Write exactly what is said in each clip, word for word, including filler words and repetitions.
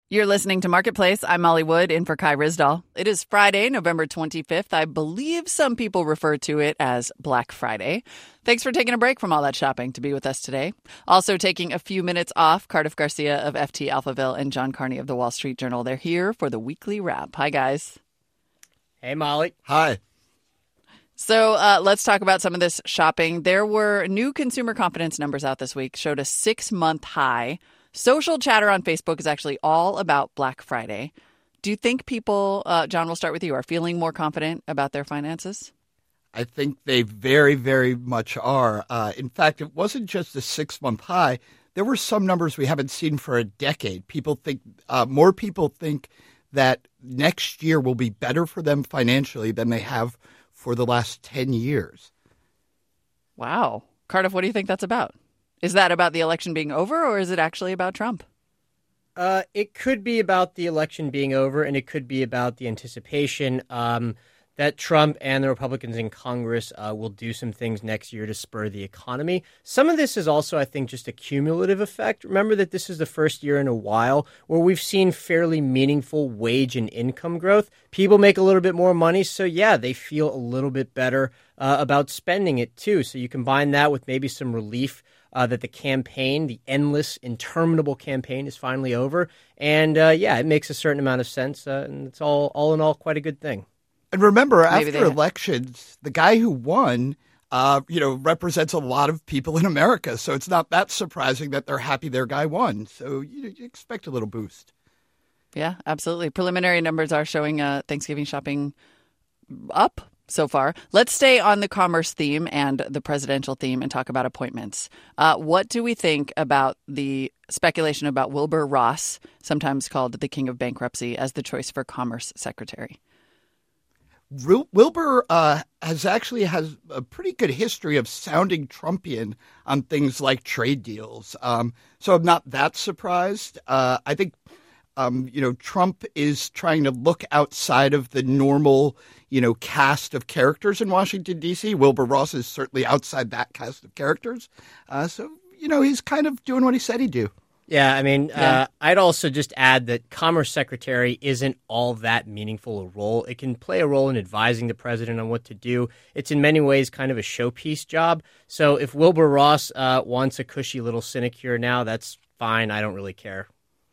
You're listening to Marketplace. I'm Molly Wood, in for Kai Ryssdal. It is Friday, November twenty-fifth. I believe some people refer to it as Black Friday. Thanks for taking a break from all that shopping to be with us today. Also taking a few minutes off, Cardiff Garcia of F T Alphaville and John Carney of the Wall Street Journal. They're here for the weekly wrap. Hi, guys. Hey, Molly. Hi. So uh, let's talk about some of this shopping. There were new consumer confidence numbers out this week, showed a six-month high. Social chatter on Facebook is actually all about Black Friday. Do you think people, uh, John, we'll start with you, are feeling more confident about their finances? I think they very, very much are. Uh, in fact, it wasn't just a six-month high. There were some numbers we haven't seen for a decade. People think, uh, more people think that next year will be better for them financially than they have for the last ten years. Wow. Cardiff, what do you think that's about? Is that about the election being over, or is it actually about Trump? Uh, it could be about the election being over, and it could be about the anticipation um, that Trump and the Republicans in Congress uh, will do some things next year to spur the economy. Some of this is also, I think, just a cumulative effect. Remember that this is the first year in a while where we've seen fairly meaningful wage and income growth. People make a little bit more money, so yeah, they feel a little bit better uh, about spending it too. So you combine that with maybe some relief Uh, that the campaign, the endless, interminable campaign is finally over. And, uh, yeah, it makes a certain amount of sense. Uh, and it's all, all in all, quite a good thing. And remember, Maybe after elections, the guy who won, uh, you know, represents a lot of people in America. So it's not that surprising that they're happy their guy won. So you, you expect a little boost. Yeah, absolutely. Preliminary numbers are showing uh, Thanksgiving shopping up so far. Let's stay on the commerce theme and the presidential theme and talk about appointments. Uh, what do we think about the speculation about Wilbur Ross, sometimes called the king of bankruptcy, as the choice for commerce secretary? Wilbur uh, has actually has a pretty good history of sounding Trumpian on things like trade deals. Um, so I'm not that surprised. Uh, I think Um, you know, Trump is trying to look outside of the normal, you know, cast of characters in Washington, D C. Wilbur Ross is certainly outside that cast of characters. Uh, so, you know, he's kind of doing what he said he'd do. Yeah, I mean, Yeah. Uh, I'd also just add that Commerce Secretary isn't all that meaningful a role. It can play a role in advising the president on what to do. It's in many ways kind of a showpiece job. So if Wilbur Ross uh, wants a cushy little sinecure now, that's fine. I don't really care.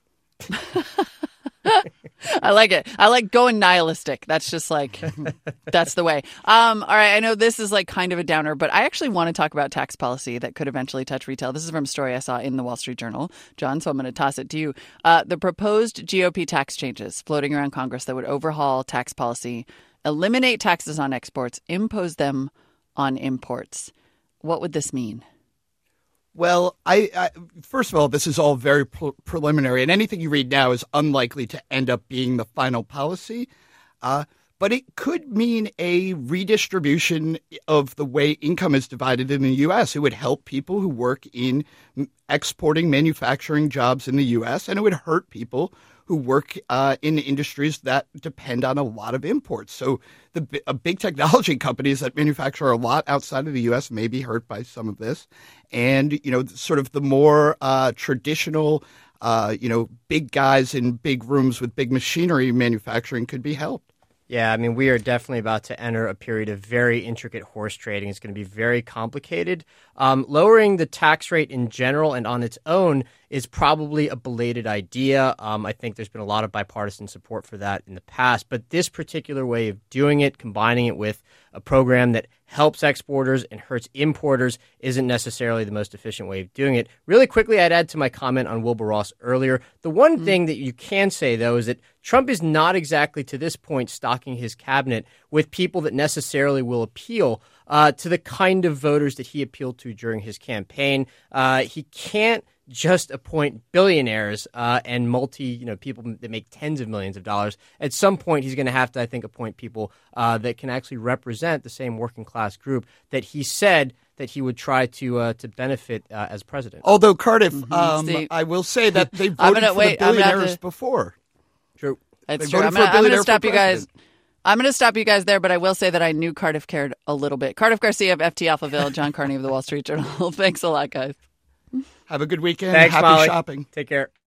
I like it. I like going nihilistic. That's just like, that's the way. Um, all right. I know this is like kind of a downer, but I actually want to talk about tax policy that could eventually touch retail. This is from a story I saw in the Wall Street Journal, John, so I'm going to toss it to you. Uh, the proposed G O P tax changes floating around Congress that would overhaul tax policy, eliminate taxes on exports, impose them on imports. What would this mean? Well, I, I first of all, this is all very pre- preliminary, and anything you read now is unlikely to end up being the final policy. Uh, but it could mean a redistribution of the way income is divided in the U S. It would help people who work in exporting manufacturing jobs in the U S, and it would hurt people who work uh, in industries that depend on a lot of imports. So the uh, big technology companies that manufacture a lot outside of the U S may be hurt by some of this. And, you know, sort of the more uh, traditional, uh, you know, big guys in big rooms with big machinery manufacturing could be helped. Yeah, I mean, we are definitely about to enter a period of very intricate horse trading. It's going to be very complicated. Um, lowering the tax rate in general and on its own is probably a belated idea. Um, I think there's been a lot of bipartisan support for that in the past. But this particular way of doing it, combining it with a program that helps exporters and hurts importers, isn't necessarily the most efficient way of doing it. Really quickly, I'd add to my comment on Wilbur Ross earlier. The one mm-hmm. thing that you can say, though, is that Trump is not exactly to this point stocking his cabinet with people that necessarily will appeal uh, to the kind of voters that he appealed to during his campaign. Uh, he can't just appoint billionaires uh, and multi, you know, people that make tens of millions of dollars. At some point, he's going to have to, I think, appoint people uh, that can actually represent the same working class group that he said that he would try to uh, to benefit uh, as president. Although Cardiff, mm-hmm. um, I will say that they voted gonna, for wait, the billionaires to... before. True. That's they true. I'm voted going to for stop you guys. president. I'm going to stop you guys there, but I will say that I knew Cardiff cared a little bit. Cardiff Garcia of F T Alphaville, John Carney of the Wall Street Journal. Thanks a lot, guys. Have a good weekend. Thanks, Happy Molly. shopping. Take care.